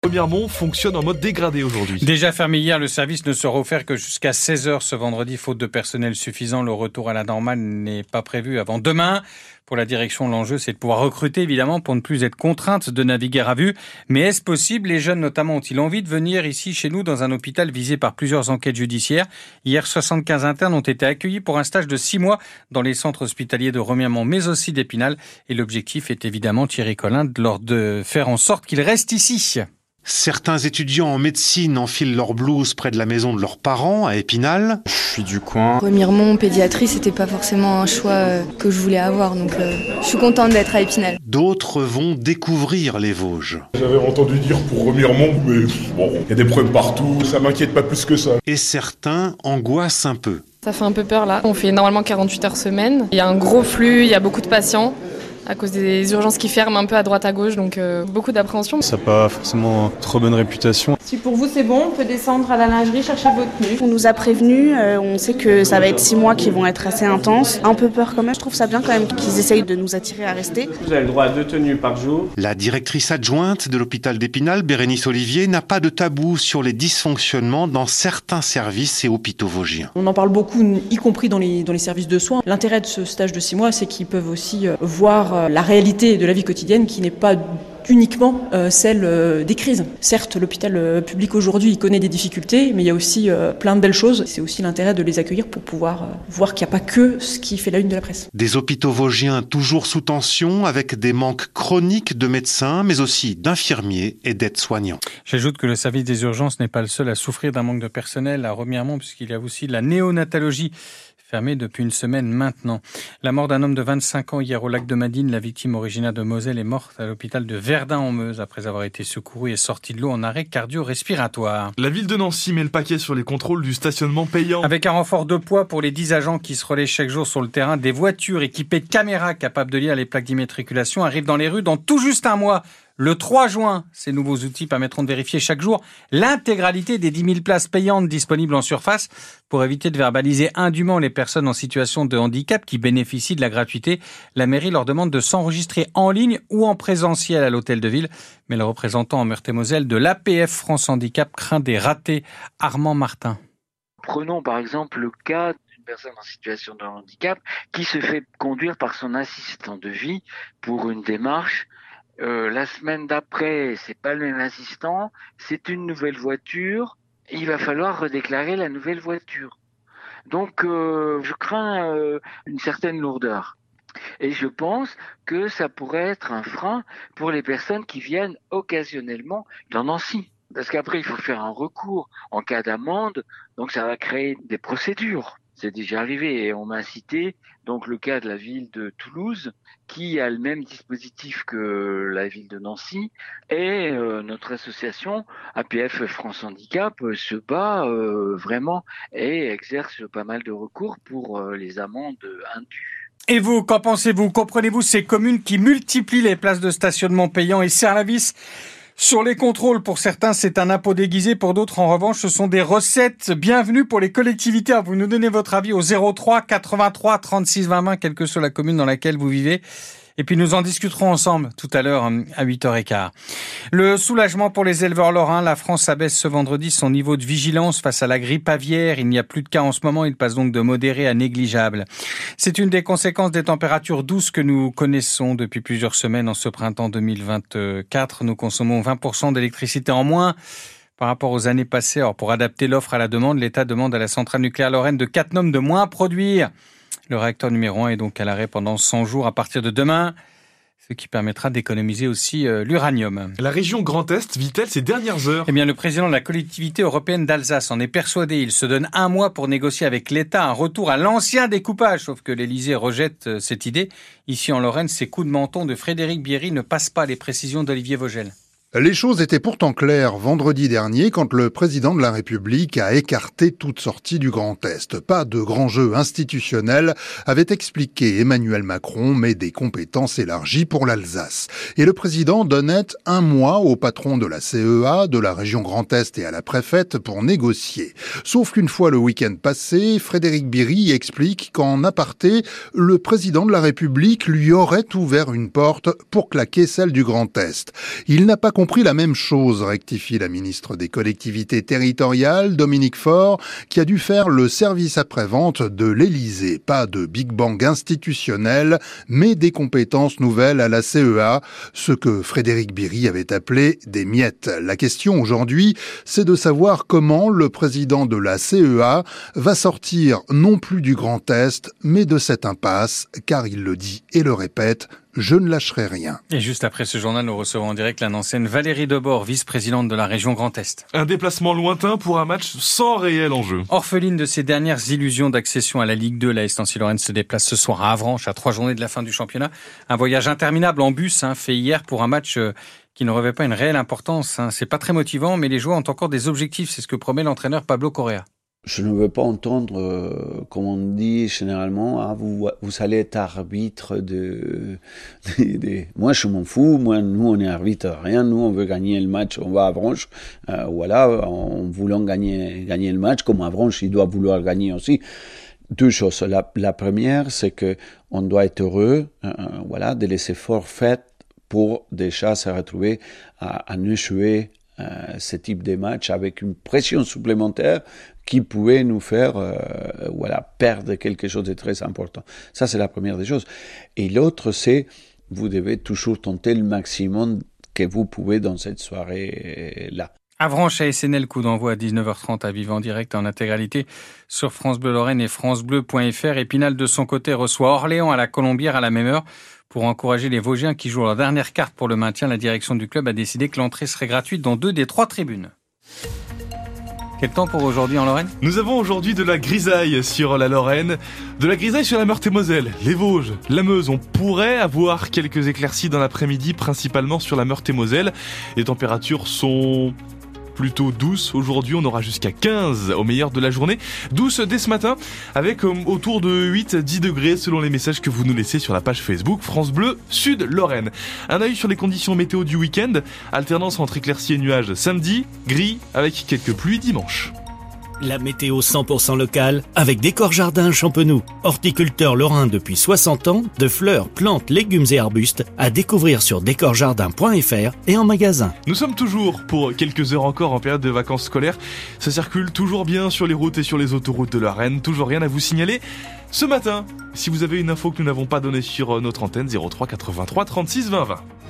Remiremont fonctionne en mode dégradé aujourd'hui. Déjà fermé hier, le service ne sera offert que jusqu'à 16h ce vendredi, faute de personnel suffisant. Le retour à la normale n'est pas prévu avant demain. Pour la direction, l'enjeu, c'est de pouvoir recruter, évidemment, pour ne plus être contrainte de naviguer à vue. Mais est-ce possible? Les jeunes, notamment, ont-ils envie de venir ici, chez nous, dans un hôpital visé par plusieurs enquêtes judiciaires? Hier, 75 internes ont été accueillis pour un stage de 6 mois dans les centres hospitaliers de Remiremont, mais aussi d'Épinal. Et l'objectif est évidemment, Thierry Collin, de faire en sorte qu'ils restent ici. Certains étudiants en médecine enfilent leur blouse près de la maison de leurs parents, à Épinal. Je suis du coin. Remiremont, pédiatrie, c'était pas forcément un choix que je voulais avoir, donc je suis contente d'être à Épinal. D'autres vont découvrir les Vosges. J'avais entendu dire pour Remiremont, mais bon, il y a des problèmes partout, ça m'inquiète pas plus que ça. Et certains angoissent un peu. Ça fait un peu peur là. On fait normalement 48 heures semaine. Il y a un gros flux, il y a beaucoup de patients à cause des urgences qui ferment un peu à droite à gauche, donc beaucoup d'appréhension. Ça n'a pas forcément trop bonne réputation. Si pour vous c'est bon, on peut descendre à la lingerie chercher votre tenue. On nous a prévenus, on sait que ça va être 6 mois qui vont être assez intenses. Un peu peur quand même, je trouve ça bien quand même qu'ils essayent de nous attirer à rester. Vous avez le droit à 2 tenues par jour. La directrice adjointe de l'hôpital d'Épinal, Bérénice Olivier, n'a pas de tabou sur les dysfonctionnements dans certains services et hôpitaux vosgiens. On en parle beaucoup, y compris dans les services de soins. L'intérêt de ce stage de 6 mois, c'est qu'ils peuvent aussi voir la réalité de la vie quotidienne qui n'est pas uniquement celle des crises. Certes, l'hôpital public aujourd'hui il connaît des difficultés, mais il y a aussi plein de belles choses. C'est aussi l'intérêt de les accueillir pour pouvoir voir qu'il n'y a pas que ce qui fait la une de la presse. Des hôpitaux vosgiens toujours sous tension, avec des manques chroniques de médecins, mais aussi d'infirmiers et d'aides-soignants. J'ajoute que le service des urgences n'est pas le seul à souffrir d'un manque de personnel à Remiremont, puisqu'il y a aussi la néonatologie fermée depuis une semaine maintenant. La mort d'un homme de 25 ans hier au lac de Madine. La victime originaire de Moselle est morte à l'hôpital de Verdun-en-Meuse après avoir été secourue et sortie de l'eau en arrêt cardio-respiratoire. La ville de Nancy met le paquet sur les contrôles du stationnement payant. Avec un renfort de poids pour les 10 agents qui se relaient chaque jour sur le terrain, des voitures équipées de caméras capables de lire les plaques d'immatriculation arrivent dans les rues dans tout juste un mois. Le 3 juin, ces nouveaux outils permettront de vérifier chaque jour l'intégralité des 10 000 places payantes disponibles en surface pour éviter de verbaliser indûment les personnes en situation de handicap qui bénéficient de la gratuité. La mairie leur demande de s'enregistrer en ligne ou en présentiel à l'hôtel de ville. Mais le représentant en Meurthe-et-Moselle de l'APF France Handicap craint des ratés. Armand Martin. Prenons par exemple le cas d'une personne en situation de handicap qui se fait conduire par son assistant de vie pour une démarche. La semaine d'après, c'est pas le même assistant, c'est une nouvelle voiture. Il va falloir redéclarer la nouvelle voiture. Donc, je crains une certaine lourdeur. Et je pense que ça pourrait être un frein pour les personnes qui viennent occasionnellement dans Nancy. Parce qu'après, il faut faire un recours en cas d'amende, donc ça va créer des procédures. C'est déjà arrivé et on m'a cité donc le cas de la ville de Toulouse qui a le même dispositif que la ville de Nancy et notre association APF France Handicap se bat vraiment et exerce pas mal de recours pour les amendes indues. Et vous, qu'en pensez-vous? Comprenez-vous ces communes qui multiplient les places de stationnement payant et serrent la vis sur les contrôles? Pour certains, c'est un impôt déguisé. Pour d'autres, en revanche, ce sont des recettes bienvenues pour les collectivités. Vous nous donnez votre avis au 03 83 36 20 20, quelle que soit la commune dans laquelle vous vivez. Et puis nous en discuterons ensemble tout à l'heure à 8h15. Le soulagement pour les éleveurs lorrains. La France abaisse ce vendredi son niveau de vigilance face à la grippe aviaire. Il n'y a plus de cas en ce moment. Il passe donc de modéré à négligeable. C'est une des conséquences des températures douces que nous connaissons depuis plusieurs semaines en ce printemps 2024. Nous consommons 20% d'électricité en moins par rapport aux années passées. Alors pour adapter l'offre à la demande, l'État demande à la centrale nucléaire lorraine de Cattenom de moins produire. Le réacteur numéro 1 est donc à l'arrêt pendant 100 jours à partir de demain, ce qui permettra d'économiser aussi l'uranium. La région Grand Est vit-elle ces dernières heures? Eh bien, le président de la collectivité européenne d'Alsace en est persuadé. Il se donne un mois pour négocier avec l'État un retour à l'ancien découpage, sauf que l'Élysée rejette cette idée. Ici en Lorraine, ces coups de menton de Frédéric Bierry ne passent pas. Les précisions d'Olivier Vogel. Les choses étaient pourtant claires vendredi dernier quand le président de la République a écarté toute sortie du Grand Est. Pas de grand jeu institutionnel, avait expliqué Emmanuel Macron, mais des compétences élargies pour l'Alsace. Et le président donnait un mois au patron de la CEA, de la région Grand Est et à la préfète pour négocier. Sauf qu'une fois le week-end passé, Frédéric Bierry explique qu'en aparté, le président de la République lui aurait ouvert une porte pour claquer celle du Grand Est. Il n'a pas compris la même chose, rectifie la ministre des collectivités territoriales, Dominique Faure, qui a dû faire le service après-vente de l'Élysée. Pas de Big Bang institutionnel, mais des compétences nouvelles à la CEA, ce que Frédéric Biry avait appelé des miettes. La question aujourd'hui, c'est de savoir comment le président de la CEA va sortir non plus du Grand Est, mais de cette impasse, car il le dit et le répète, je ne lâcherai rien. Et juste après ce journal, nous recevons en direct la Nancéenne Valérie Debord, vice-présidente de la région Grand Est. Un déplacement lointain pour un match sans réel enjeu. Orpheline de ses dernières illusions d'accession à la Ligue 2, la Nancy-Lorraine se déplace ce soir à Avranches, à 3 journées de la fin du championnat. Un voyage interminable en bus, fait hier pour un match qui ne revêt pas une réelle importance. C'est pas très motivant, mais les joueurs ont encore des objectifs. C'est ce que promet l'entraîneur Pablo Correa. Je ne veux pas entendre, comme on dit généralement, vous allez être arbitre de... Moi, je m'en fous. Nous, on est arbitre de rien. Nous, on veut gagner le match. On va à Avranches, en voulant gagner le match. Comme Avranches, il doit vouloir gagner aussi. Deux choses. La première, c'est que on doit être heureux, de laisser forfait pour déjà se retrouver à ne jouer ce type de match avec une pression supplémentaire qui pouvait nous faire perdre quelque chose de très important. Ça, c'est la première des choses. Et l'autre, c'est vous devez toujours tenter le maximum que vous pouvez dans cette soirée-là. Avranches à SNL, coup d'envoi à 19h30 à vivre en direct en intégralité sur France Bleu Lorraine et francebleu.fr. Épinal, de son côté, reçoit Orléans à la Colombière à la même heure. Pour encourager les Vosgiens qui jouent leur dernière carte pour le maintien, la direction du club a décidé que l'entrée serait gratuite dans 2 des 3 tribunes. Quel temps pour aujourd'hui en Lorraine ? Nous avons aujourd'hui de la grisaille sur la Lorraine, de la grisaille sur la Meurthe-et-Moselle, les Vosges, la Meuse. On pourrait avoir quelques éclaircies dans l'après-midi, principalement sur la Meurthe-et-Moselle. Les températures sont plutôt douces. Aujourd'hui, on aura jusqu'à 15 au meilleur de la journée. Douce dès ce matin, avec autour de 8-10 degrés selon les messages que vous nous laissez sur la page Facebook France Bleu Sud Lorraine. Un œil sur les conditions météo du week-end. Alternance entre éclaircies et nuages samedi, gris avec quelques pluies dimanche. La météo 100% locale avec Décor Jardin Champenoux. Horticulteur lorrain depuis 60 ans, de fleurs, plantes, légumes et arbustes à découvrir sur décorjardin.fr et en magasin. Nous sommes toujours pour quelques heures encore en période de vacances scolaires. Ça circule toujours bien sur les routes et sur les autoroutes de la Lorraine. Toujours rien à vous signaler. Ce matin, si vous avez une info que nous n'avons pas donnée sur notre antenne, 03 83 36 20 20.